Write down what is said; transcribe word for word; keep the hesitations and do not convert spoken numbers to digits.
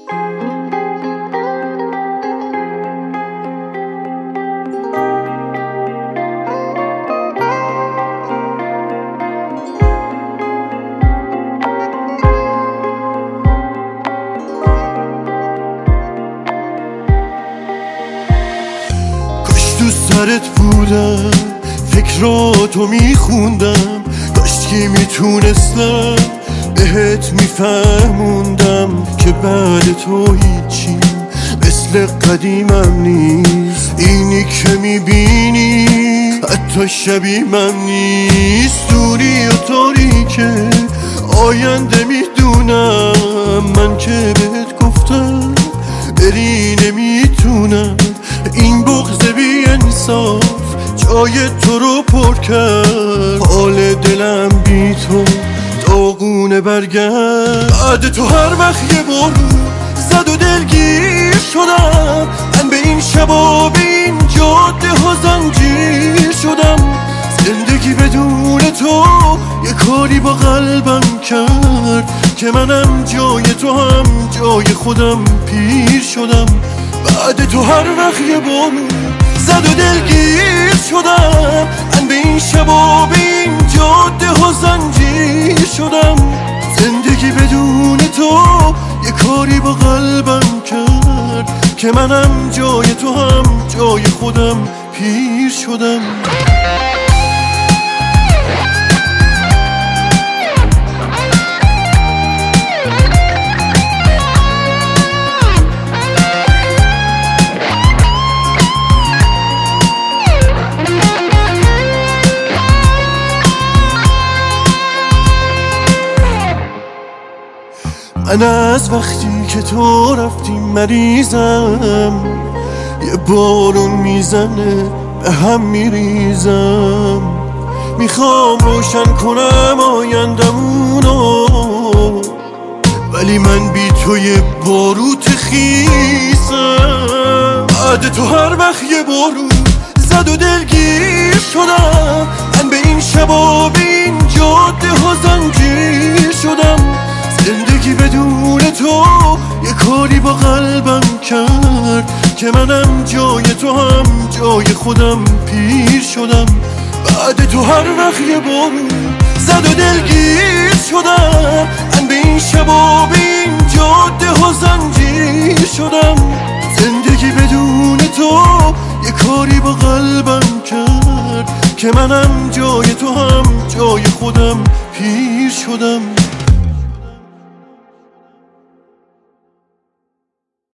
تو سرت بودم، فکراتو میخوندم، کاش که میتونستم بهت میفهموندم که بعد تو هیچی مثل قدیمم نیست. اینی که میبینی حتی شبیه‌م نیست. دوری و تاریکه آینده میدونم، من که بهت گفتم بری نمیتونم. این بغض بی انصاف جای تو رو پر کرد، حال دلم بی تو داغونه. برگرد بعد تو هر وقت یه بارون زد و دلگیر شدم، من به این شبا به این جاده ها زنجیر شدم. زندگی بدون تو یه کاری با قلبم کرد که منم جای تو هم جای خودم پیر شدم. بعد تو هر وقت یه بارون زد و دلگیر شدم، من به این شبا به این جاده ها زنجیر شدم. زندگی بدون تو یه کاری با قلبم کرد که منم جای تو هم جای خودم پیر شدم. من از وقتی که تو رفتی مریضم، یه بارون میزنه به هم میریزم. میخوام روشن کنم آیندمونو، ولی من بی تو یه باروت خیسم. بعد تو هر وقت یه بارون زد و دلگیر شدم، من به این شبا به این جاده ها زنجیر شدم. زندگی بدون تو یه کاری با قلبم کرد که منم جای تو هم جای خودم پیر شدم. بعد تو هر وقت یه بارون زد و دلگیر شدم، من به این شبا به این جاده ها زنجیر شدم. زندگی بدون تو یه کاری با قلبم کرد که منم جای تو هم جای خودم پیر شدم.